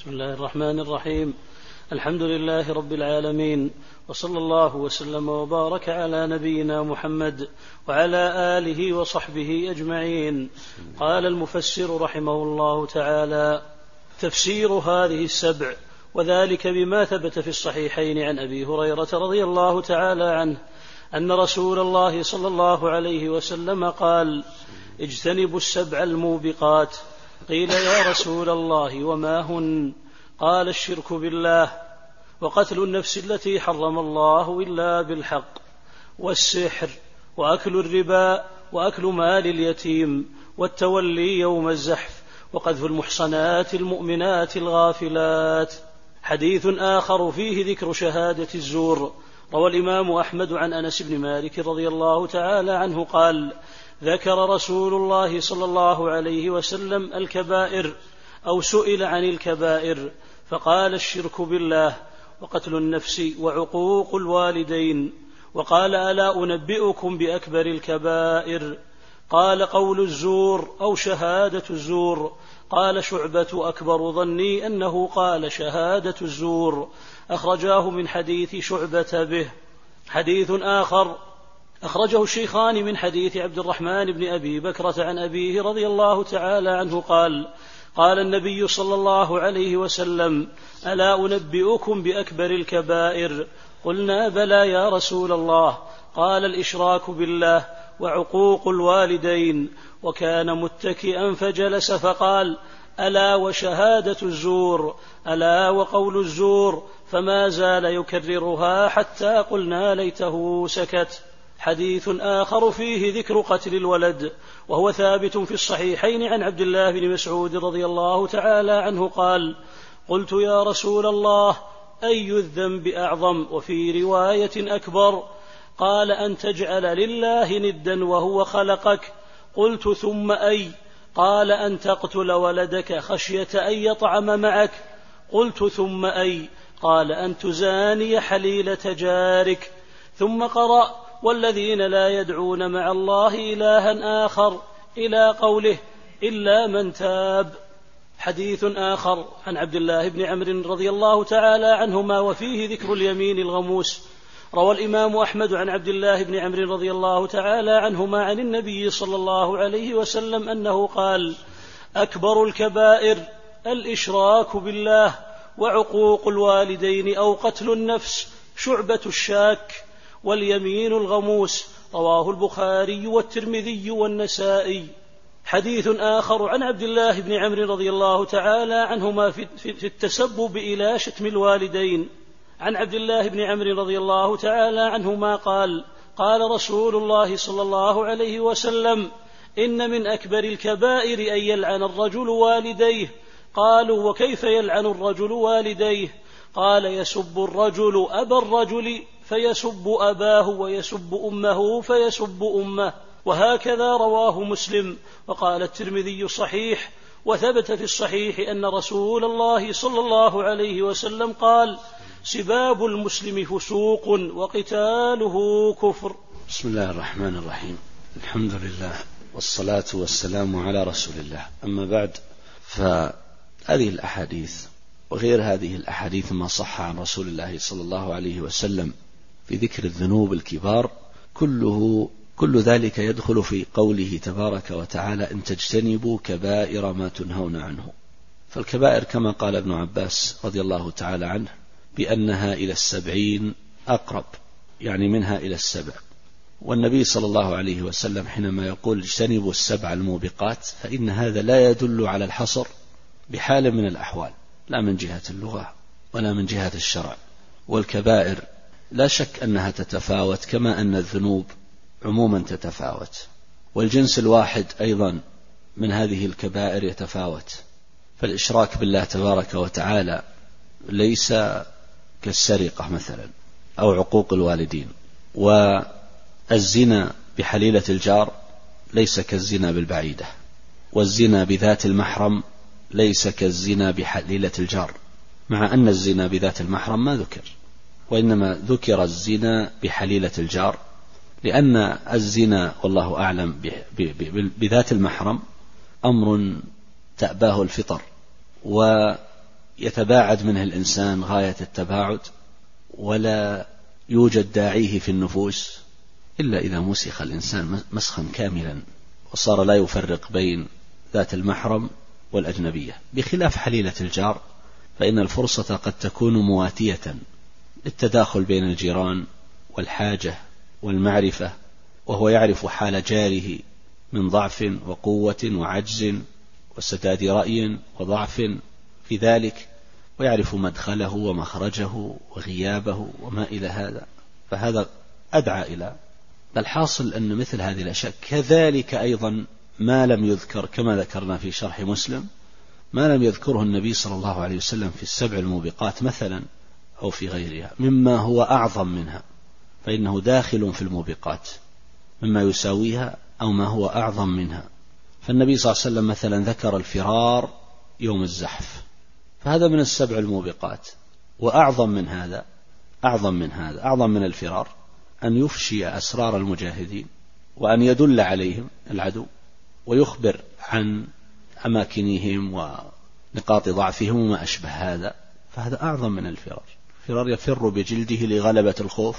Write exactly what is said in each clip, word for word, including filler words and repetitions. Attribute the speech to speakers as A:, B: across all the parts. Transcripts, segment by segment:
A: بسم الله الرحمن الرحيم. الحمد لله رب العالمين، وصلى الله وسلم وبارك على نبينا محمد وعلى آله وصحبه أجمعين. قال المفسر رحمه الله تعالى: تفسير هذه السبع، وذلك بما ثبت في الصحيحين عن أبي هريرة رضي الله تعالى عنه أن رسول الله صلى الله عليه وسلم قال: اجتنبوا السبع الموبقات. قيل: يا رسول الله وما هن؟ قال: الشرك بالله، وقتل النفس التي حرم الله إلا بالحق، والسحر، وأكل الربا، وأكل مال اليتيم، والتولي يوم الزحف، وقذف المحصنات المؤمنات الغافلات. حديث آخر فيه ذكر شهادة الزور. روى الإمام أحمد عن أنس بن مالك رضي الله تعالى عنه قال: ذكر رسول الله صلى الله عليه وسلم الكبائر، أو سئل عن الكبائر فقال: الشرك بالله، وقتل النفس، وعقوق الوالدين. وقال: ألا أنبئكم بأكبر الكبائر؟ قال: قول الزور أو شهادة الزور. قال شعبة: أكبر ظني أنه قال شهادة الزور. أخرجاه من حديث شعبة به. حديث آخر أخرجه الشيخان من حديث عبد الرحمن بن أبي بكرة عن أبيه رضي الله تعالى عنه قال: قال النبي صلى الله عليه وسلم: ألا أنبئكم بأكبر الكبائر؟ قلنا: بلى يا رسول الله. قال: الإشراك بالله، وعقوق الوالدين. وكان متكئا فجلس فقال: ألا وشهادة الزور، ألا وقول الزور، فما زال يكررها حتى قلنا ليته سكت. حديث آخر فيه ذكر قتل الولد، وهو ثابت في الصحيحين عن عبد الله بن مسعود رضي الله تعالى عنه قال: قلت: يا رسول الله، أي الذنب أعظم؟ وفي رواية أكبر؟ قال: أن تجعل لله ندا وهو خلقك. قلت: ثم أي؟ قال: أن تقتل ولدك خشية أن يطعم معك. قلت: ثم أي؟ قال: أن تزاني حليلة جارك. ثم قرأ: والذين لا يدعون مع الله إلها آخر إلى قوله: إلا من تاب. حديث آخر عن عبد الله بن عمرو رضي الله تعالى عنهما وفيه ذكر اليمين الغموس. روى الإمام أحمد عن عبد الله بن عمرو رضي الله تعالى عنهما عن النبي صلى الله عليه وسلم أنه قال: أكبر الكبائر الإشراك بالله، وعقوق الوالدين، أو قتل النفس، شعبة الشاك، واليمين الغموس. رواه البخاري والترمذي والنسائي. حديث آخر عن عبد الله بن عمرو رضي الله تعالى عنهما في, في, في التسبب إلى شتم الوالدين. عن عبد الله بن عمرو رضي الله تعالى عنهما قال: قال رسول الله صلى الله عليه وسلم: إن من أكبر الكبائر أن يلعن الرجل والديه. قالوا: وكيف يلعن الرجل والديه؟ قال: يسب الرجل أبا الرجل فيسب أباه، ويسب أمه فيسب أمه. وهكذا رواه مسلم. وقال الترمذي: صحيح. وثبت في الصحيح أن رسول الله صلى الله عليه وسلم قال: سباب المسلم فسوق، وقتاله كفر.
B: بسم الله الرحمن الرحيم. الحمد لله، والصلاة والسلام على رسول الله. أما بعد، فهذه الأحاديث وغير هذه الأحاديث ما صح عن رسول الله صلى الله عليه وسلم في ذكر الذنوب الكبار كله كل ذلك يدخل في قوله تبارك وتعالى: إن تجتنبوا كبائر ما تنهون عنه. فالكبائر كما قال ابن عباس رضي الله تعالى عنه بأنها إلى السبعين أقرب، يعني منها إلى السبع. والنبي صلى الله عليه وسلم حينما يقول اجتنبوا السبع الموبقات، فإن هذا لا يدل على الحصر بحال من الأحوال، لا من جهة اللغة ولا من جهة الشرع. والكبائر لا شك أنها تتفاوت، كما أن الذنوب عموما تتفاوت، والجنس الواحد أيضا من هذه الكبائر يتفاوت. فالإشراك بالله تبارك وتعالى ليس كالسرقة مثلا، أو عقوق الوالدين. والزنا بحليلة الجار ليس كالزنا بالبعيدة. والزنا بذات المحرم ليس كالزنا بحليلة الجار، مع أن الزنا بذات المحرم ما ذكر، وإنما ذكر الزنا بحليلة الجار، لأن الزنا والله أعلم بذات المحرم أمر تأباه الفطر، يتباعد منه الإنسان غاية التباعد ولا يوجد داعيه في النفوس إلا إذا مسخ الإنسان مسخا كاملا وصار لا يفرق بين ذات المحرم والأجنبية، بخلاف حليلة الجار فإن الفرصة قد تكون مواتية للتداخل بين الجيران والحاجة والمعرفة، وهو يعرف حال جاره من ضعف وقوة وعجز وسداد رأي وضعف في ذلك، ويعرف مدخله ومخرجه وغيابه وما إلى هذا، فهذا أدعى إلى الحاصل أن مثل هذه الأشياء كذلك أيضا ما لم يذكر كما ذكرنا في شرح مسلم، ما لم يذكره النبي صلى الله عليه وسلم في السبع الموبقات مثلا أو في غيرها مما هو أعظم منها، فإنه داخل في الموبقات مما يساويها أو ما هو أعظم منها. فالنبي صلى الله عليه وسلم مثلا ذكر الفرار يوم الزحف، فهذا من السبع الموبقات، وأعظم من هذا أعظم من هذا أعظم من الفرار أن يفشي أسرار المجاهدين وأن يدل عليهم العدو ويخبر عن أماكنهم ونقاط ضعفهم وما أشبه هذا، فهذا أعظم من الفرار. الفرار يفر بجلده لغلبة الخوف،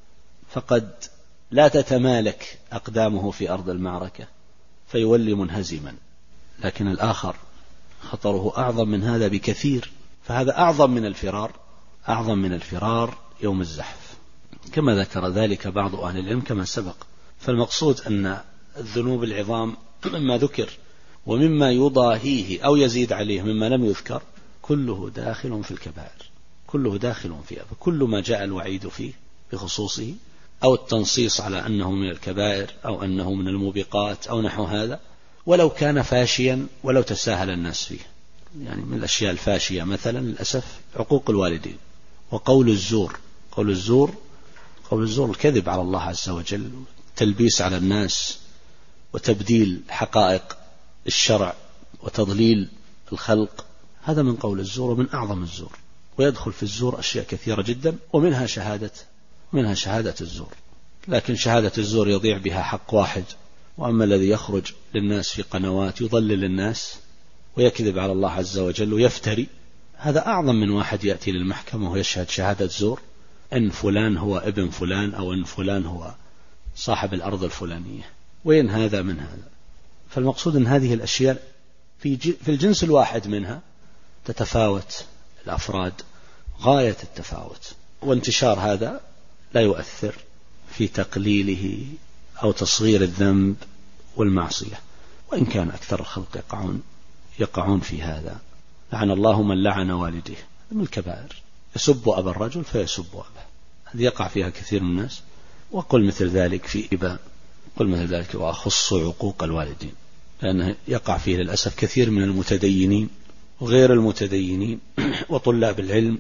B: فقد لا تتمالك أقدامه في أرض المعركة فيولي منهزما، لكن الآخر خطره أعظم من هذا بكثير، فهذا أعظم من الفرار أعظم من الفرار يوم الزحف، كما ذكر ذلك بعض أهل العلم كما سبق. فالمقصود أن الذنوب العظام مما ذكر ومما يضاهيه أو يزيد عليه مما لم يذكر كله داخل في الكبائر، كله داخل فيها، فكل ما جاء الوعيد فيه بخصوصه أو التنصيص على أنه من الكبائر أو أنه من الموبقات أو نحو هذا، ولو كان فاشيا ولو تساهل الناس فيه. يعني من الأشياء الفاشية مثلا للأسف عقوق الوالدين وقول الزور قول الزور قول الزور الكذب على الله عز وجل، تلبيس على الناس وتبديل حقائق الشرع وتضليل الخلق، هذا من قول الزور ومن أعظم الزور، ويدخل في الزور أشياء كثيرة جدا ومنها شهادة منها شهادة الزور، لكن شهادة الزور يضيع بها حق واحد، وأما الذي يخرج للناس في قنوات يضلل الناس ويكذب على الله عز وجل ويفتري، هذا أعظم من واحد يأتي للمحكمة ويشهد شهادة زور أن فلان هو ابن فلان أو أن فلان هو صاحب الأرض الفلانية، وين هذا من هذا. فالمقصود أن هذه الأشياء في في الجنس الواحد منها تتفاوت الأفراد غاية التفاوت، وانتشار هذا لا يؤثر في تقليله أو تصغير الذنب والمعصية، وإن كان أكثر الخلق يقعون يقعون في هذا. لعن الله من لعن والديه، من الكبائر، يسب أبا الرجل فيسب أباه، هذه يقع فيها كثير من الناس. وقل مثل ذلك في إباء، قل مثل ذلك وأخص عقوق الوالدين، لأنه يقع فيه للأسف كثير من المتدينين وغير المتدينين وطلاب العلم.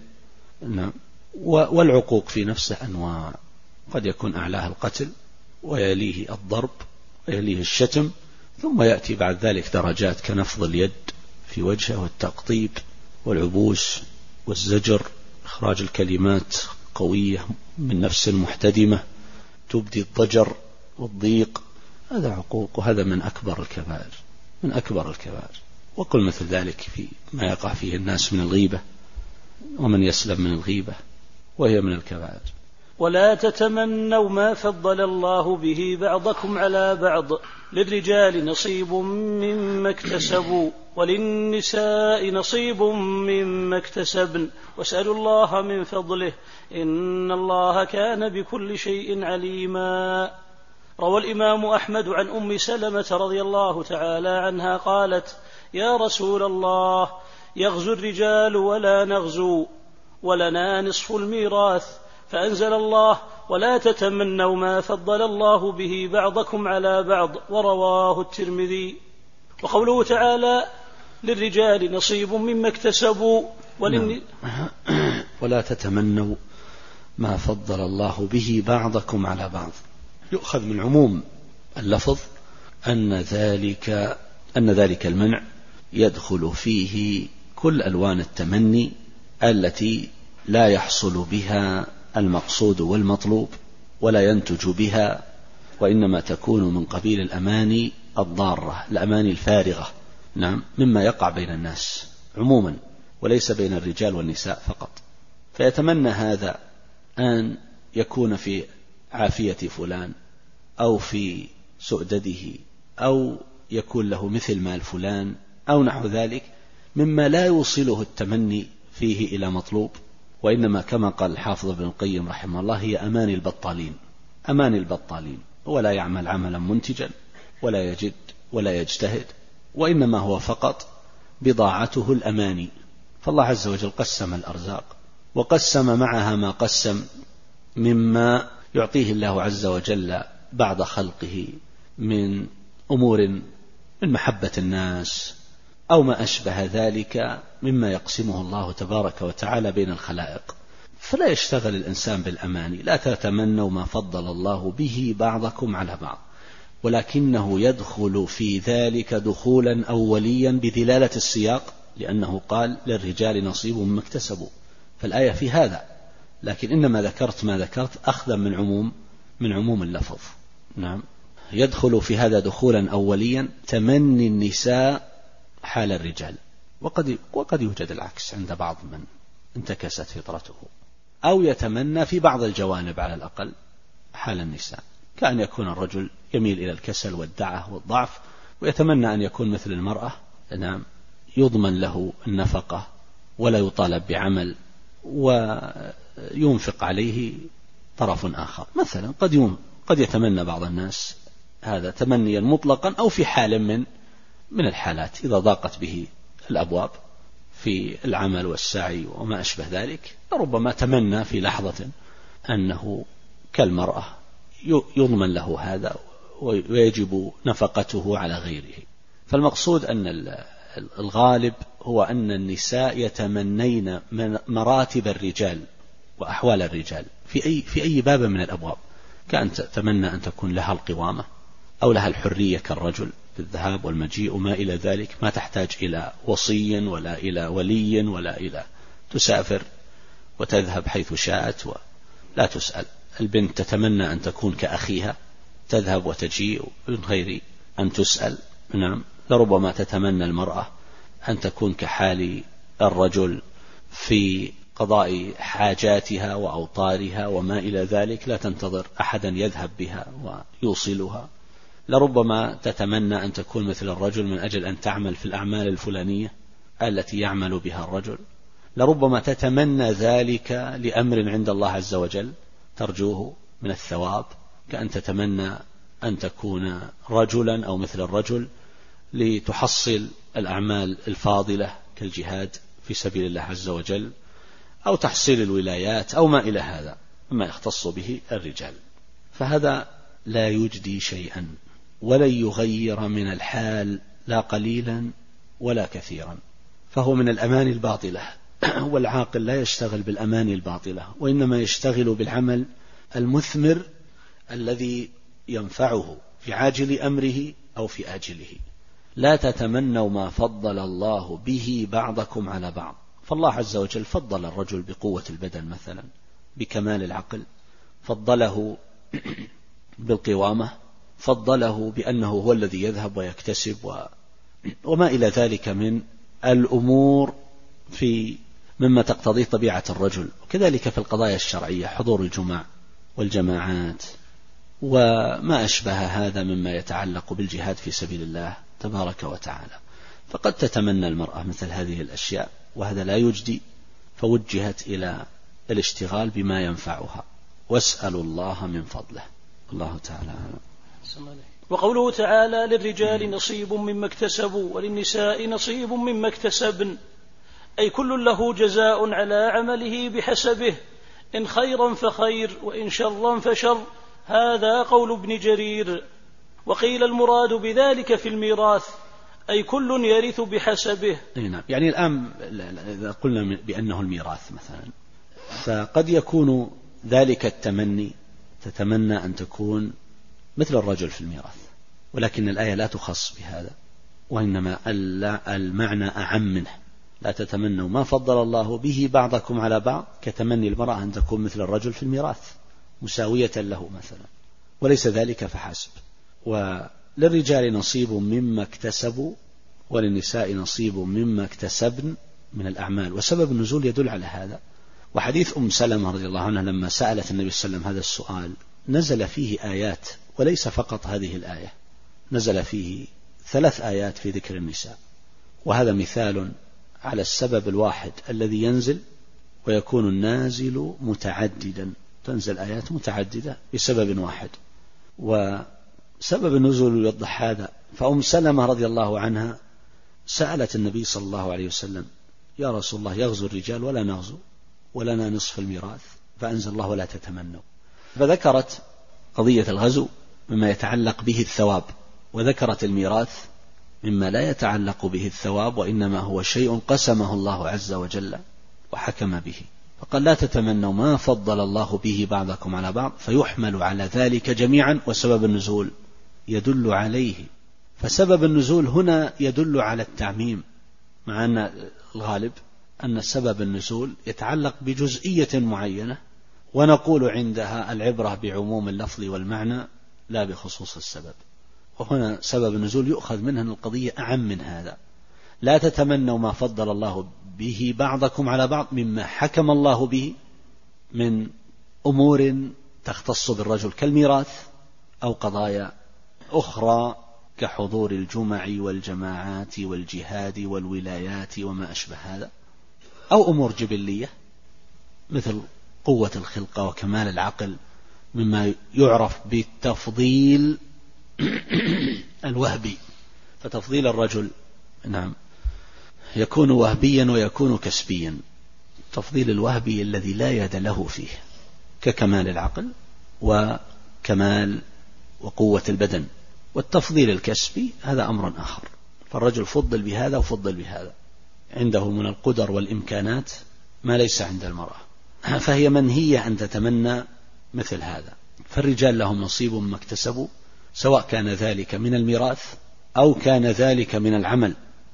B: والعقوق في نفسه أنواع، قد يكون أعلاها القتل ويليه الضرب ويليه الشتم، ثم يأتي بعد ذلك درجات كنفض اليد في وجهه والتقطيب والعبوس والزجر، إخراج الكلمات قوية من نفس محتدمة تبدي الضجر والضيق، هذا عقوق، وهذا من أكبر الكبائر من أكبر الكبائر. وقل مثل ذلك في ما يقع فيه الناس من الغيبة ومن يسلم من الغيبة، وهي من الكبائر.
A: ولا تتمنوا ما فضل الله به بعضكم على بعض، للرجال نصيب مما اكتسبوا وللنساء نصيب مما اكتسبن واسألوا الله من فضله إن الله كان بكل شيء عليما. روى الإمام أحمد عن أم سلمة رضي الله تعالى عنها قالت: يا رسول الله، يغزو الرجال ولا نغزو ولنا نصف الميراث، فأنزل الله: ولا تتمنوا ما فضل الله به بعضكم على بعض، ورواه الترمذي. وقوله تعالى: للرجال نصيب مما اكتسبوا ولن...
B: ولا تتمنوا ما فضل الله به بعضكم على بعض، يؤخذ من عموم اللفظ أن ذلك أن ذلك المنع يدخل فيه كل ألوان التمني التي لا يحصل بها المقصود والمطلوب ولا ينتج بها، وإنما تكون من قبيل الأماني الضارة، الأماني الفارغة، نعم، مما يقع بين الناس عموما. وليس بين الرجال والنساء فقط. فيتمنى هذا أن يكون في عافية فلان أو في سؤدده أو يكون له مثل مال فلان أو نحو ذلك، مما لا يوصله التمني فيه إلى مطلوب، وإنما كما قال الحافظ ابن القيم رحمه الله هي أماني البطالين، أماني البطالين، ولا يعمل عملا منتجا ولا يجد ولا يجتهد، وإنما هو فقط بضاعته الأماني. فالله عز وجل قسم الأرزاق وقسم معها ما قسم مما يعطيه الله عز وجل بعض خلقه من أمور من محبة الناس أو ما أشبه ذلك مما يقسمه الله تبارك وتعالى بين الخلائق. فلا يشتغل الإنسان بالأماني، لا تتمنوا ما فضل الله به بعضكم على بعض، ولكنه يدخل في ذلك دخولا أوليا بدلالة السياق، لأنه قال للرجال نصيب مما اكتسبوا، فالآية في هذا، لكن إنما ذكرت ما ذكرت أخذا من عموم من عموم اللفظ. نعم، يدخل في هذا دخولا أوليا تمني النساء حال الرجال، وقد وقد يوجد العكس عند بعض من انتكست فطرته، أو يتمنى في بعض الجوانب على الأقل حال النساء، كأن يكون الرجل يميل إلى الكسل والدعة والضعف ويتمنى أن يكون مثل المرأة، نعم، يضمن له النفقة ولا يطالب بعمل وينفق عليه طرف آخر مثلا. قد قد يتمنى بعض الناس هذا تمنيا مطلقا أو في حال من من الحالات إذا ضاقت به الأبواب في العمل والسعي وما أشبه ذلك، ربما تمنى في لحظة أنه كالمرأة يضمن له هذا ويجب نفقته على غيره. فالمقصود أن الغالب هو أن النساء يتمنين مراتب الرجال وأحوال الرجال في أي في أي باب من الأبواب، كأن تتمنى أن تكون لها القوامة أو لها الحرية كالرجل في الذهاب والمجيء وما إلى ذلك، ما تحتاج إلى وصي ولا إلى ولي ولا إلى تسافر وتذهب حيث شاءت ولا تسأل. البنت تتمنى أن تكون كأخيها تذهب وتجيء من غير أن تسأل. نعم، لربما تتمنى المرأة أن تكون كحال الرجل في قضاء حاجاتها وأوطارها وما إلى ذلك، لا تنتظر أحدا يذهب بها ويوصلها. لربما تتمنى أن تكون مثل الرجل من أجل أن تعمل في الأعمال الفلانية التي يعمل بها الرجل. لربما تتمنى ذلك لأمر عند الله عز وجل ترجوه من الثواب، كأن تتمنى أن تكون رجلا أو مثل الرجل لتحصل الأعمال الفاضلة كالجهاد في سبيل الله عز وجل أو تحصيل الولايات أو ما إلى هذا مما يختص به الرجال. فهذا لا يجدي شيئا ولن يغير من الحال لا قليلا ولا كثيرا، فهو من الأماني الباطلة. والعاقل لا يشتغل بالأماني الباطلة، وإنما يشتغل بالعمل المثمر الذي ينفعه في عاجل أمره أو في آجله. لا تتمنوا ما فضل الله به بعضكم على بعض، فالله عز وجل فضل الرجل بقوة البدن مثلا، بكمال العقل، فضله بالقوامة، فضله بأنه هو الذي يذهب ويكتسب و... وما إلى ذلك من الأمور في مما تقتضي طبيعة الرجل. وكذلك في القضايا الشرعية حضور الجمع والجماعات وما أشبه هذا مما يتعلق بالجهاد في سبيل الله تبارك وتعالى. فقد تتمنى المرأة مثل هذه الأشياء وهذا لا يجدي، فوجهت إلى الاشتغال بما ينفعها، واسألوا الله من فضله. الله تعالى أعلم.
A: وقوله تعالى للرجال نصيب مما اكتسبوا وللنساء نصيب مما اكتسبن، أي كل له جزاء على عمله بحسبه، إن خيرا فخير وإن شرا فشر. هذا قول ابن جرير. وقيل المراد بذلك في الميراث، أي كل يرث بحسبه.
B: نعم، يعني الآن إذا قلنا بأنه الميراث مثلا، فقد يكون ذلك التمني تتمنى أن تكون مثل الرجل في الميراث، ولكن الآية لا تخص بهذا، وإنما المعنى أعم منه. لا تتمنوا ما فضل الله به بعضكم على بعض، كتمني المرأة أن تكون مثل الرجل في الميراث مساوية له مثلا، وليس ذلك فحسب. وللرجال نصيب مما اكتسبوا وللنساء نصيب مما اكتسبن من الأعمال، وسبب النزول يدل على هذا. وحديث أم سلمة رضي الله عنها لما سألت النبي صلى الله عليه وسلم هذا السؤال نزل فيه آيات، وليس فقط هذه الآية، نزل فيه ثلاث آيات في ذكر النساء، وهذا مثال على السبب الواحد الذي ينزل ويكون النازل متعددا، تنزل آيات متعددة بسبب واحد. وسبب النزول يوضح هذا. فأم سلمة رضي الله عنها سألت النبي صلى الله عليه وسلم: يا رسول الله، يغزو الرجال ولا نغزو ولنا نصف الميراث، فأنزل الله: ولا تتمنوا. فذكرت قضية الغزو مما يتعلق به الثواب، وذكرت الميراث مما لا يتعلق به الثواب، وإنما هو شيء قسمه الله عز وجل وحكم به. فقال: لا تتمنوا ما فضل الله به بعضكم على بعض، فيحمل على ذلك جميعا، وسبب النزول يدل عليه. فسبب النزول هنا يدل على التعميم، مع أن الغالب أن سبب النزول يتعلق بجزئية معينة، ونقول عندها العبرة بعموم اللفظ والمعنى لا بخصوص السبب. وهنا سبب النزول يؤخذ منها أن القضية أعم من هذا. لا تتمنوا ما فضل الله به بعضكم على بعض مما حكم الله به من أمور تختص بالرجل كالميراث، أو قضايا أخرى كحضور الجمع والجماعات والجهاد والولايات وما أشبه هذا، أو أمور جبلية مثل قوة الخلقة وكمال العقل، مما يعرف بالتفضيل الوهبي. فتفضيل الرجل نعم يكون وهبيا ويكون كسبيا. التفضيل الوهبي الذي لا يد له فيه ككمال العقل وكمال وقوة البدن، والتفضيل الكسبي هذا أمر آخر. فالرجل فضل بهذا وفضل بهذا، عنده من القدر والإمكانات ما ليس عند المرأة، فهي منهية أن تتمنى مثل هذا. فالرجال لهم نصيب مما اكتسبوا، سواء كان ذلك من الميراث أو كان ذلك من العمل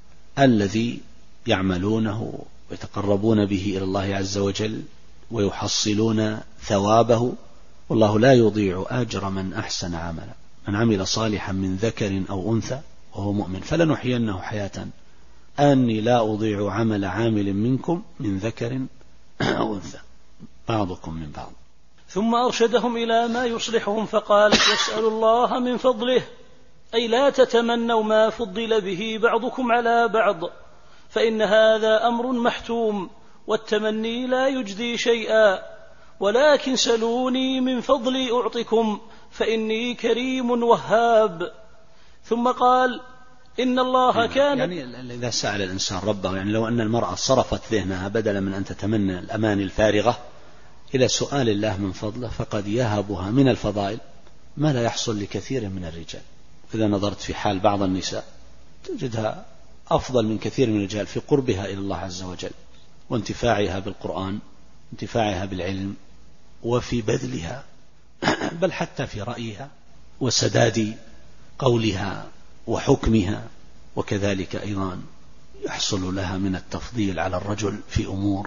B: الذي يعملونه ويتقربون به إلى الله عز وجل ويحصلون ثوابه. والله لا يضيع أجر من أحسن عملا، من عمل صالحا من ذكر أو أنثى وهو مؤمن فلنحيينه حياة أني لا أضيع عمل عامل منكم من ذكر أو أنثى بعضكم من بعض.
A: ثم أرشدهم إلى ما يصلحهم فقال: واسألوا الله من فضله، أي لا تتمنوا ما فضل به بعضكم على بعض، فإن هذا أمر محتوم، والتمني لا يجدي شيئا، ولكن سلوني من فضلي أعطكم، فإني كريم وهاب. ثم قال: إن الله كان
B: يعني إذا سأل الإنسان ربه، يعني لو أن المرأة صرفت ذهنها بدلا من أن تتمنى الأماني الفارغة إلى سؤال الله من فضله، فقد يهبها من الفضائل ما لا يحصل لكثير من الرجال. إذا نظرت في حال بعض النساء تجدها أفضل من كثير من الرجال في قربها إلى الله عز وجل، وانتفاعها بالقرآن، انتفاعها بالعلم، وفي بذلها، بل حتى في رأيها وسداد قولها وحكمها. وكذلك أيضا يحصل لها من التفضيل على الرجل في أمور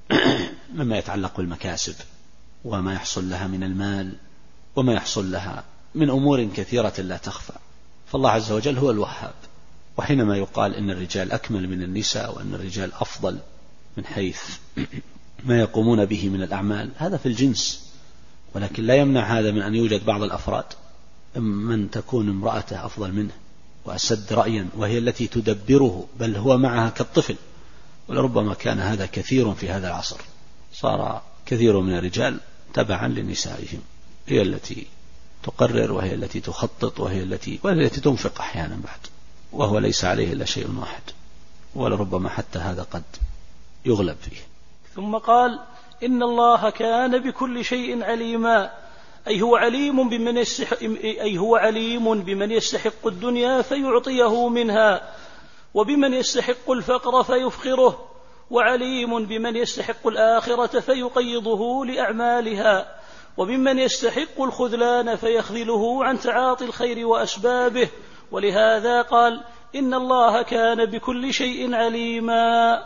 B: مما يتعلق بالمكاسب، وما يحصل لها من المال، وما يحصل لها من أمور كثيرة لا تخفى. فالله عز وجل هو الوهاب. وحينما يقال إن الرجال أكمل من النساء، وأن الرجال أفضل من حيث ما يقومون به من الأعمال، هذا في الجنس، ولكن لا يمنع هذا من أن يوجد بعض الأفراد من تكون امرأته أفضل منه وأسد رأيا، وهي التي تدبره، بل هو معها كالطفل. ولربما كان هذا كثير في هذا العصر، صار كثير من الرجال تبعا لنسائهم، هي التي تقرر، وهي التي تخطط، وهي التي, وهي التي تنفق أحيانا بعد، وهو ليس عليه إلا شيء واحد، ولربما حتى هذا قد يغلب فيه.
A: ثم قال: إن الله كان بكل شيء عليما، أي هو عليم بمن يستحق, أي هو عليم بمن يستحق الدنيا فيعطيه منها، وبمن يستحق الفقر فيفقره، وعليم بمن يستحق الآخرة فيقيضه لأعمالها، وبمن يستحق الخذلان فيخذله عن تعاطي الخير وأسبابه. ولهذا قال: إن الله كان بكل شيء عليما.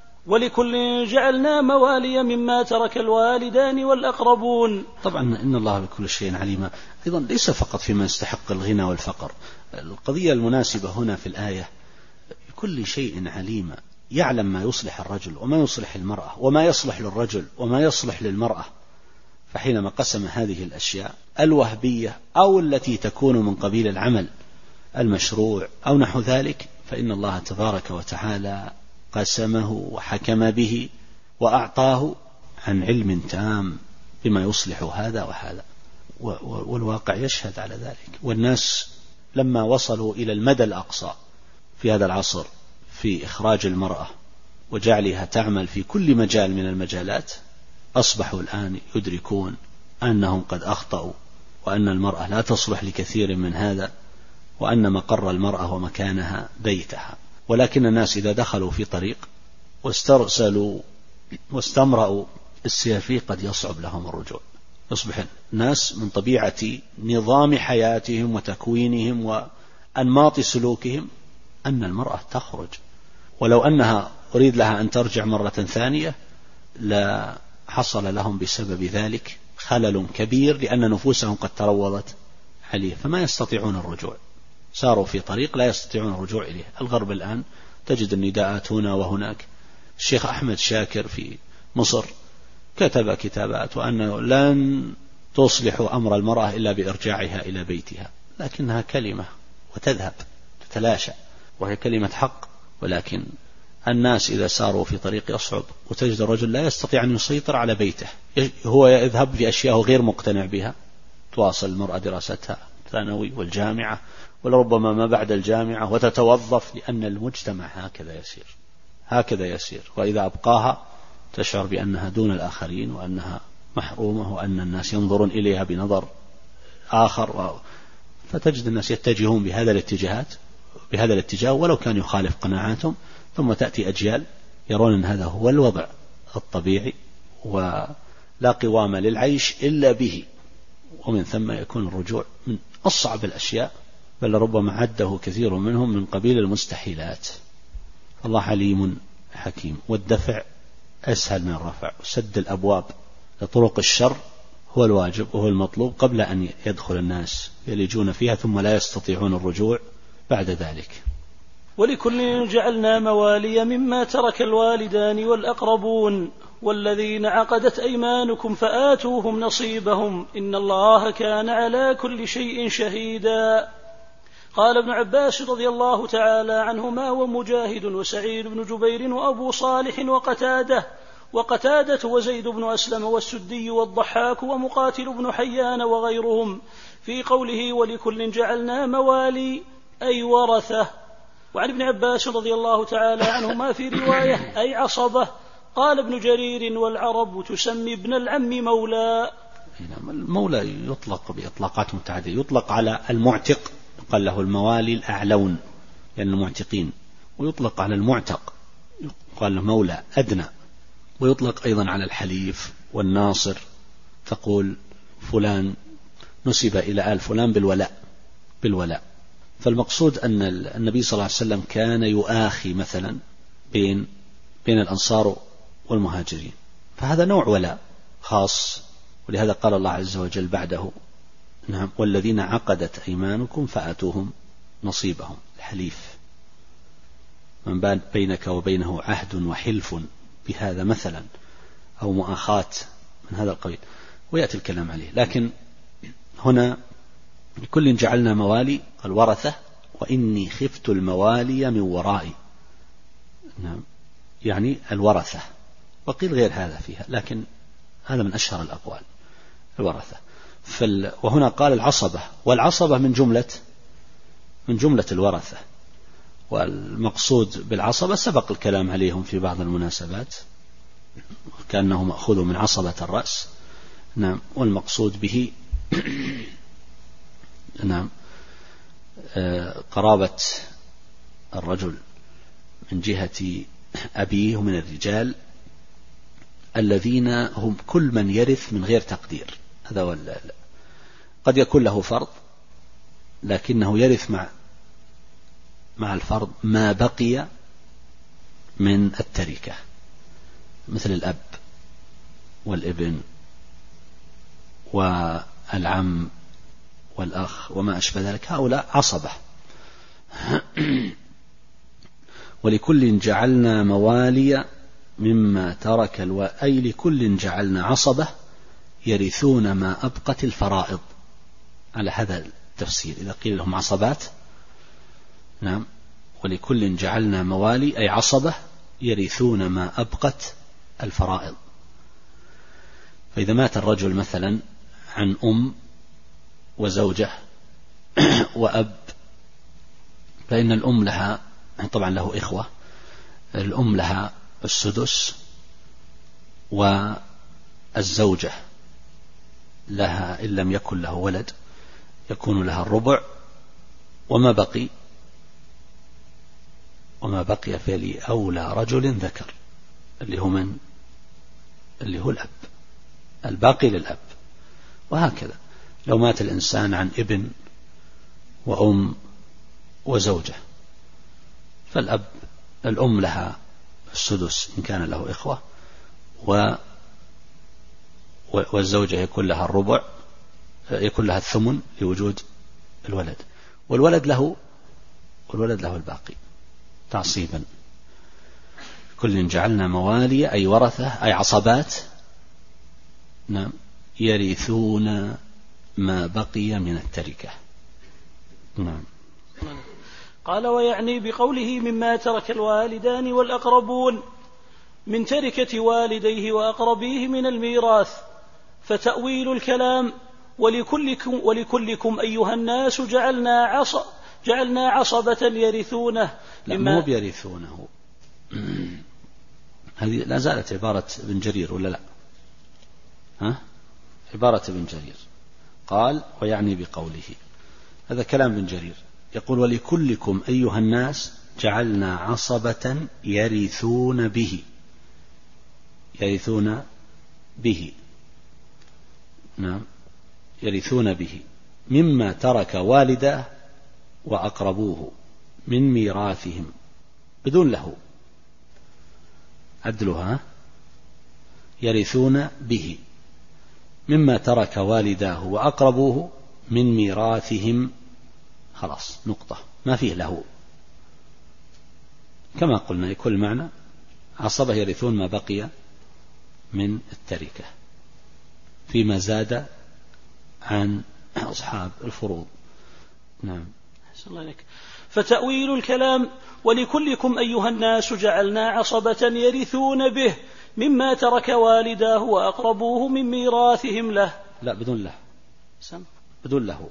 A: ولكل جعلنا موالي مما ترك الوالدان والأقربون.
B: طبعا إن الله بكل شيء عليما أيضا ليس فقط فيما يستحق الغنى والفقر. القضية المناسبة هنا في الآية بكل شيء عليما، يعلم ما يصلح الرجل وما يصلح المرأة وما يصلح للرجل وما يصلح للمرأة. فحينما قسم هذه الأشياء الوهبية أو التي تكون من قبيل العمل المشروع أو نحو ذلك، فإن الله تبارك وتعالى قسمه وحكم به وأعطاه عن علم تام بما يصلح هذا وهذا، والواقع يشهد على ذلك. والناس لما وصلوا إلى المدى الأقصى في هذا العصر في إخراج المرأة وجعلها تعمل في كل مجال من المجالات، أصبحوا الآن يدركون أنهم قد أخطأوا، وأن المرأة لا تصلح لكثير من هذا، وأن مقر المرأة ومكانها بيتها. ولكن الناس إذا دخلوا في طريق واسترسلوا واستمرأوا السير فيه قد يصعب لهم الرجوع. يصبح الناس من طبيعة نظام حياتهم وتكوينهم وأنماط سلوكهم أن المرأة تخرج، ولو أنها أريد لها أن ترجع مرة ثانية لا حصل لهم بسبب ذلك خلل كبير، لأن نفوسهم قد تروضت عليه فما يستطيعون الرجوع. ساروا في طريق لا يستطيعون الرجوع إليه. الغرب الآن تجد النداءات هنا وهناك. الشيخ أحمد شاكر في مصر كتب كتابات وأنه لن تصلح أمر المرأة إلا بإرجاعها إلى بيتها، لكنها كلمة وتذهب تتلاشى، وهي كلمة حق. ولكن الناس إذا ساروا في طريق يصعب وتجد الرجل لا يستطيع أن يسيطر على بيته، هو يذهب في أشياء غير مقتنع بها. تواصل المرأة دراستها الثانوي والجامعة ولربما ما بعد الجامعة وتتوظف، لأن المجتمع هكذا يسير هكذا يسير وإذا أبقاها تشعر بأنها دون الآخرين وأنها محرومة وأن الناس ينظرون إليها بنظر آخر و... فتجد الناس يتجهون بهذا الاتجاهات بهذا الاتجاه ولو كان يخالف قناعاتهم، ثم تأتي أجيال يرون أن هذا هو الوضع الطبيعي ولا قوام للعيش إلا به، ومن ثم يكون الرجوع من أصعب الأشياء، بل ربما عده كثير منهم من قبيل المستحيلات. الله عليم حكيم. والدفع أسهل من الرفع، وسد الأبواب لطرق الشر هو الواجب وهو المطلوب قبل أن يدخل الناس يلجون فيها ثم لا يستطيعون الرجوع بعد ذلك.
A: ولكل جعلنا موالي مما ترك الوالدان والأقربون والذين عقدت أيمانكم فآتوهم نصيبهم إن الله كان على كل شيء شهيدا. قال ابن عباس رضي الله تعالى عنهما ومجاهد وسعيد بن جبير وأبو صالح وقتادة وقتادة وزيد بن أسلم والسدي والضحاك ومقاتل بن حيان وغيرهم في قوله ولكل جعلنا موالي أي ورثة. وعن ابن عباس رضي الله تعالى عنهما في رواية أي عصبة. قال ابن جرير والعرب تسمي ابن العم مولى.
B: المولى يطلق بإطلاقات متعددة، يطلق على المعتق قال له الموالي الأعلون يعني المعتقين، ويطلق على المعتق قال له مولى أدنى، ويطلق أيضا على الحليف والناصر، تقول فلان نسب إلى آل فلان بالولاء بالولاء. فالمقصود أن النبي صلى الله عليه وسلم كان يؤاخي مثلا بين بين الأنصار والمهاجرين، فهذا نوع ولاء خاص، ولهذا قال الله عز وجل بعده نعم والذين عقدت أيمانكم فآتوهم نصيبهم. الحليف من بان بينك وبينه عهد وحلف بهذا مثلا أو مؤاخاة من هذا القبيل، ويأتي الكلام عليه. لكن هنا لكل جعلنا موالي الورثة وإني خفت الموالي من ورائي، نعم يعني الورثة، وقيل غير هذا فيها لكن هذا من أشهر الأقوال الورثة. فال... وهنا قال العصبة، والعصبة من جملة من جملة الورثة، والمقصود بالعصبة سبق الكلام عليهم في بعض المناسبات كأنه مأخوذ من عصبة الرأس، نعم والمقصود به نعم قرابة الرجل من جهة أبيه من الرجال الذين هم كل من يرث من غير تقدير. هذا ولا قد يكون له فرض لكنه يرث مع مع الفرض ما بقي من التركة، مثل الأب والابن والعم والأخ وما أشبه ذلك، هؤلاء عصبة. ولكل جعلنا موالي مما ترك الو... أي لكل جعلنا عصبة يرثون ما أبقت الفرائض، على هذا التفسير إذا قيل لهم عصبات. نعم، ولكل جعلنا موالي أي عصبة يرثون ما أبقت الفرائض. فإذا مات الرجل مثلا عن أم وزوجة وأب، فإن الأم لها، طبعا له إخوة، الأم لها السدس والزوجة لها إن لم يكن له ولد يكون لها الربع، وما بقي وما بقي فلأولى رجل ذكر اللي هو من اللي هو الأب، الباقي للأب. وهكذا لو مات الإنسان عن ابن وأم وزوجة، فالأب الأم لها السدس إن كان له إخوة، و والزوجة يكون لها الربع، يكون لها الثمن لوجود الولد، والولد له والولد له الباقي تعصيبا. كل جعلنا موالي أي ورثة أي عصبات، نعم، يرثون ما بقي من التركة. نعم.
A: قال: ويعني بقوله مما ترك الوالدان والأقربون من تركة والديه وأقربيه من الميراث. فتأويل الكلام ولكلكم, ولكلكم أيها الناس جعلنا, عص جعلنا عصبة يرثونه.
B: لا، مو بيرثونه، هذه لا زالت عبارة ابن جرير ولا لا؟ ها؟ عبارة ابن جرير قال: ويعني بقوله، هذا كلام ابن جرير، يقول: ولكلكم أيها الناس جعلنا عصبة يرثون به، يرثون به، نعم، يرثون به مما ترك والده وأقربوه من ميراثهم، بدون له، عدلها، يرثون به مما ترك والداه وأقربوه من ميراثهم، خلاص نقطة، ما فيه له، كما قلنا يكون معنى عصبة يرثون ما بقي من التركة فيما زاد عن أصحاب الفروض. نعم.
A: فتأويل الكلام ولكلكم أيها الناس جعلنا عصبة يرثون به مما ترك والداه وأقربوه من ميراثهم له.
B: لا، بدون له،
A: سم.
B: بدون له.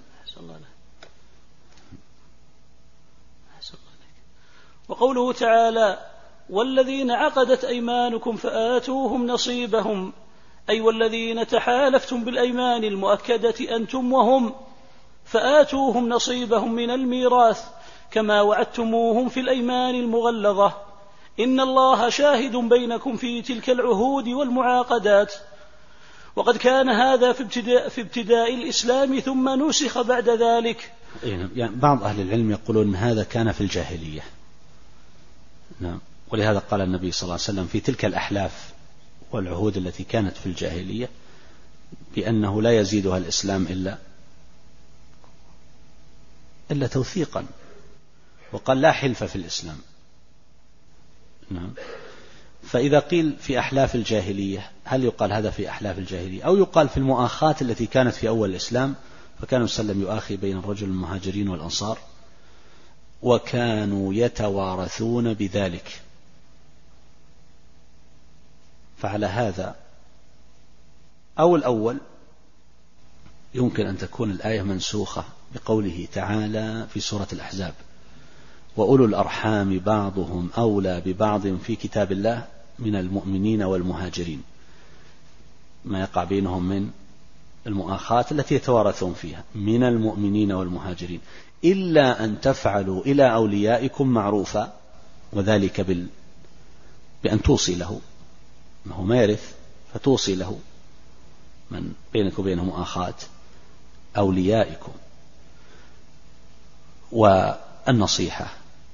A: وقوله تعالى: والذين عقدت أيمانكم فآتوهم نصيبهم، أي والذين تحالفتم بالأيمان المؤكدة أنتم وهم، فآتوهم نصيبهم من الميراث كما وعدتموهم في الأيمان المغلظة، إن الله شاهد بينكم في تلك العهود والمعاقدات. وقد كان هذا في ابتداء, في ابتداء الإسلام ثم نسخ بعد ذلك.
B: يعني بعض أهل العلم يقولون هذا كان في الجاهلية، نعم، ولهذا قال النبي صلى الله عليه وسلم في تلك الأحلاف والعهود التي كانت في الجاهلية بأنه لا يزيدها الإسلام إلا إلا توثيقا، وقال لا حلف في الإسلام. نعم. فإذا قيل في أحلاف الجاهلية، هل يقال هذا في أحلاف الجاهلية أو يقال في المؤاخاة التي كانت في أول الإسلام؟ فكان وسلم يؤاخي بين الرجل المهاجرين والأنصار، وكانوا يتوارثون بذلك. فعلى هذا أو الأول يمكن أن تكون الآية منسوخة بقوله تعالى في سورة الأحزاب: وأولو الأرحام بعضهم أولى ببعض في كتاب الله من المؤمنين والمهاجرين، ما يقع بينهم من المؤاخاة التي يتوارثون فيها من المؤمنين والمهاجرين، إلا أن تفعلوا إلى أوليائكم معروفا، وذلك بال... بأن توصي له، ما هو ما يرث فتوصي له، من بينك وبينه مؤاخاة، أوليائكم، والنصيحة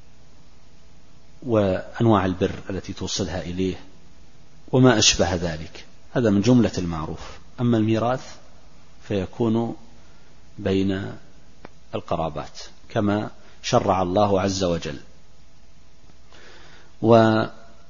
B: وأنواع البر التي توصلها إليه وما أشبه ذلك، هذا من جملة المعروف. أما الميراث فيكون بين القرابات كما شرع الله عز وجل. و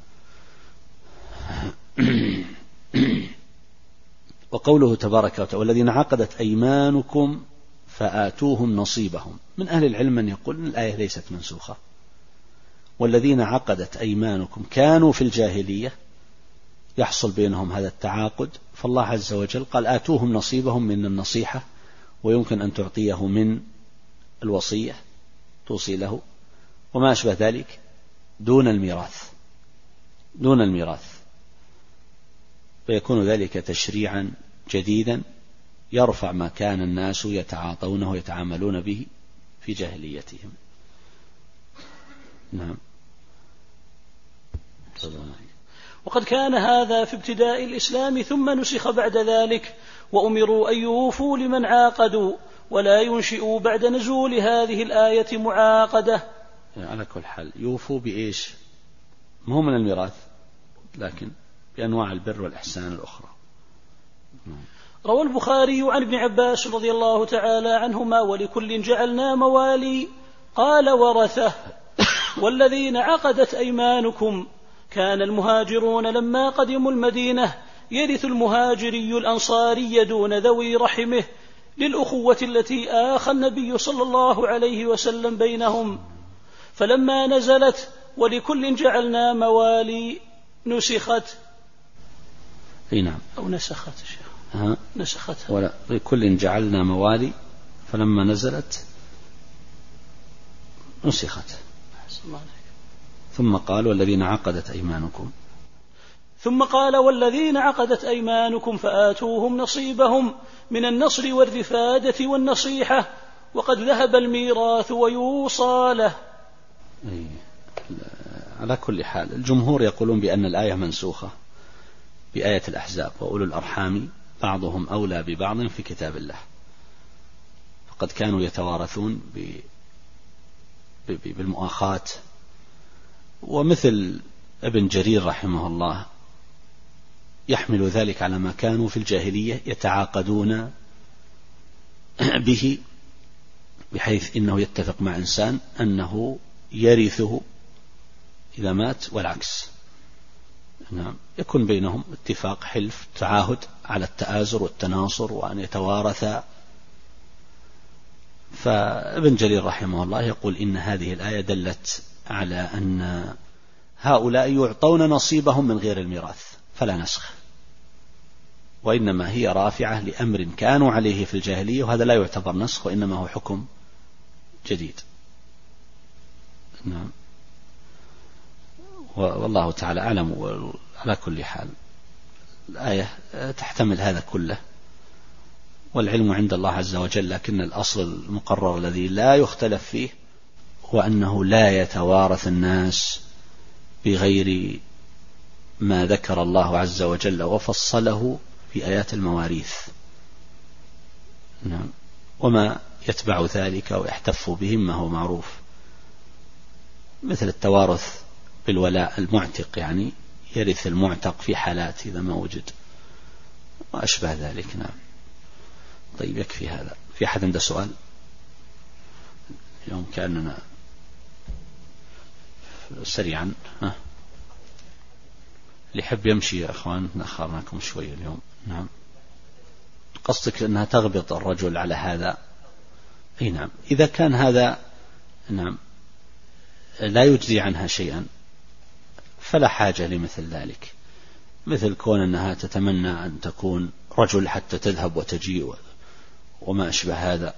B: وقوله تبارك وتعالى والذين عقدت أيمانكم فآتوهم نصيبهم. من أهل العلم من يقول إن الآية ليست منسوخة، والذين عقدت أيمانكم كانوا في الجاهلية يحصل بينهم هذا التعاقد، فالله عز وجل قال آتوهم نصيبهم من النصيحة، ويمكن أن تعطيه من الوصية توصي له وما أشبه ذلك دون الميراث دون الميراث فيكون ذلك تشريعا جديدا يرفع ما كان الناس يتعاطونه ويتعاملون به في جاهليتهم. نعم.
A: وقد كان هذا في ابتداء الإسلام ثم نسخ بعد ذلك، وأمروا أن يوفوا لمن عاقدوا ولا ينشئوا بعد نزول هذه الآية معاقدة.
B: على كل حال يوفوا بإيش؟ مو من الميراث لكن بأنواع البر والإحسان الأخرى.
A: روى البخاري عن ابن عباس رضي الله تعالى عنهما ولكل جعلنا موالي قال ورثه والذين عقدت أيمانكم كان المهاجرون لما قدموا المدينة يرث المهاجري الأنصاري دون ذوي رحمه للأخوة التي آخى النبي صلى الله عليه وسلم بينهم، فلما نزلت ولكل جعلنا موالي نسخت.
B: اي نعم.
A: أو نسخت الشيخ.
B: ها
A: نسختها.
B: ولا لكل جعلنا موالي فلما نزلت نسخت. ثم قال والذين عقدت أيمانكم
A: ثم قال والذين عقدت أيمانكم فآتوهم نصيبهم من النصر والرفادة والنصيحة وقد ذهب الميراث ويوصى له.
B: على كل حال الجمهور يقولون بأن الآية منسوخة بآية الأحزاب وأولو الأرحام بعضهم أولى ببعض في كتاب الله، فقد كانوا يتوارثون بالمؤاخاة. ومثل ابن جرير رحمه الله يحمل ذلك على ما كانوا في الجاهلية يتعاقدون به، بحيث إنه يتفق مع إنسان أنه يرثه إذا مات والعكس. نعم. يكون بينهم اتفاق حلف تعاهد على التآزر والتناصر وأن يتوارثا. فابن جرير رحمه الله يقول إن هذه الآية دلت على أن هؤلاء يعطون نصيبهم من غير الميراث فلا نسخ، وإنما هي رافعة لأمر كانوا عليه في الجاهلية، وهذا لا يعتبر نسخ وإنما هو حكم جديد. نعم. والله تعالى أعلم. على كل حال الآية تحتمل هذا كله، والعلم عند الله عز وجل، لكن الأصل المقرر الذي لا يختلف فيه هو أنه لا يتوارث الناس بغير ما ذكر الله عز وجل وفصله في آيات المواريث. نعم. وما يتبع ذلك ويحتف بهم ما هو معروف، مثل التوارث بالولاء، المعتق يعني يرث المعتق في حالات إذا ما وجد وأشبه ذلك. نعم. طيب يكفي هذا. في أحد عنده سؤال؟ اليوم كأننا سريعا. ها اللي يحب يمشي يا أخوان نأخرناكم شوي اليوم. نعم. قصدك أنها تغبط الرجل على هذا؟ أي نعم. إذا كان هذا نعم لا يجزي عنها شيئا فلا حاجة لمثل ذلك، مثل كون أنها تتمنى أن تكون رجل حتى تذهب وتجيء وما أشبه هذا،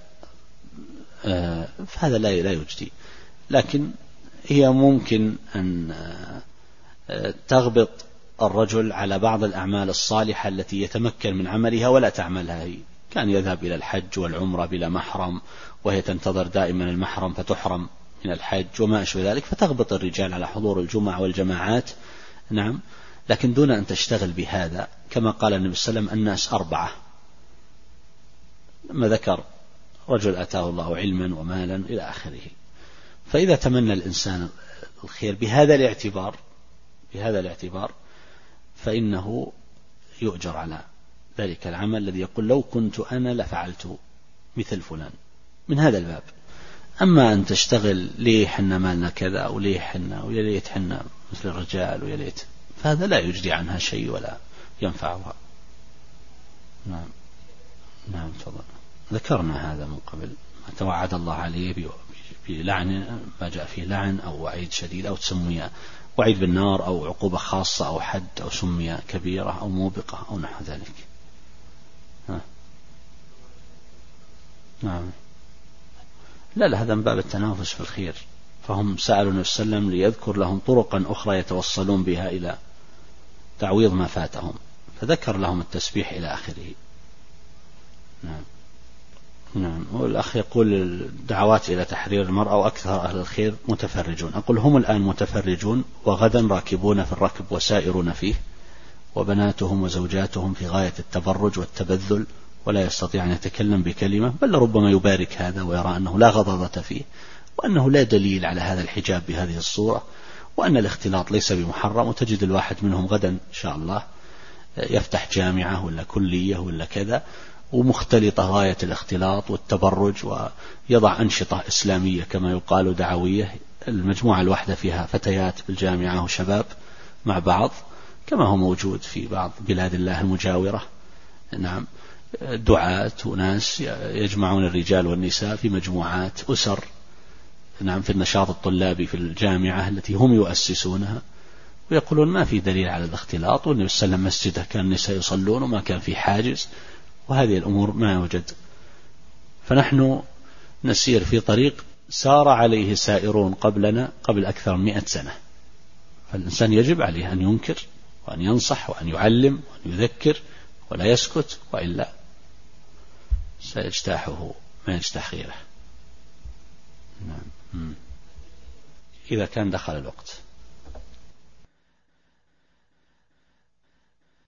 B: فهذا لا لا يجدي. لكن هي ممكن أن تغبط الرجل على بعض الأعمال الصالحة التي يتمكن من عملها ولا تعملها هي، كان يذهب إلى الحج والعمرة بلا محرم وهي تنتظر دائما المحرم فتحرم من الحج وما أشبه ذلك، فتغبط الرجال على حضور الجمعة والجماعات. نعم. لكن دون أن تشتغل بهذا، كما قال النبي صلى الله عليه وسلم الناس أربعة، لما ذكر رجل أتاه الله علما ومالا إلى آخره. فإذا تمنى الإنسان الخير بهذا الاعتبار بهذا الاعتبار فإنه يؤجر على ذلك العمل الذي يقول لو كنت أنا لفعلت مثل فلان، من هذا الباب. أما أن تشتغل ليه حنا مالنا كذا أو ليه حنا ويا ليت حنا مثل الرجال ويا ليت، فهذا لا يجدي عنها شيء ولا ينفعها. نعم نعم تفضل. ذكرنا هذا من قبل، ما توعد الله عليه بلعن، ما جاء فيه لعن أو وعيد شديد أو تسمي وعيد بالنار أو عقوبة خاصة أو حد أو سمي كبيرة أو موبقة أو نحو ذلك. ها. نعم. لا لا، هذا من باب التنافس في الخير، فهم سألوا النبي صلى الله عليه وسلم ليذكر لهم طرقا أخرى يتوصلون بها إلى تعويض ما فاتهم، فذكر لهم التسبيح إلى آخره. نعم نعم. والأخ يقول الدعوات إلى تحرير المرأة وأكثر أهل الخير متفرجون. أقول هم الآن متفرجون وغدا راكبون في الركب وسائرون فيه، وبناتهم وزوجاتهم في غاية التبرج والتبذل ولا يستطيع أن يتكلم بكلمة، بل ربما يبارك هذا ويرى أنه لا غضاضة فيه، وأنه لا دليل على هذا الحجاب بهذه الصورة، وأن الاختلاط ليس بمحرم. وتجد الواحد منهم غدا إن شاء الله يفتح جامعة ولا كلية ولا كذا ومختلطة غاية الاختلاط والتبرج، ويضع أنشطة إسلامية كما يقال دعوية، المجموعة الواحدة فيها فتيات بالجامعة وشباب مع بعض كما هو موجود في بعض بلاد الله المجاورة. نعم، دعاة وناس يجمعون الرجال والنساء في مجموعات أسر، نعم، في النشاط الطلابي في الجامعة التي هم يؤسسونها، ويقولون ما في دليل على الاختلاط، والنبي صلى الله عليه وسلم مسجده كان النساء يصلون وما كان في حاجز، وهذه الأمور ما يوجد. فنحن نسير في طريق سار عليه سائرون قبلنا قبل أكثر من مئة سنة، فالإنسان يجب عليه أن ينكر وأن ينصح وأن يعلم وأن يذكر ولا يسكت، وإلا سيجتاحه ما يجتاح غيره. نعم. إذا كان دخل الوقت.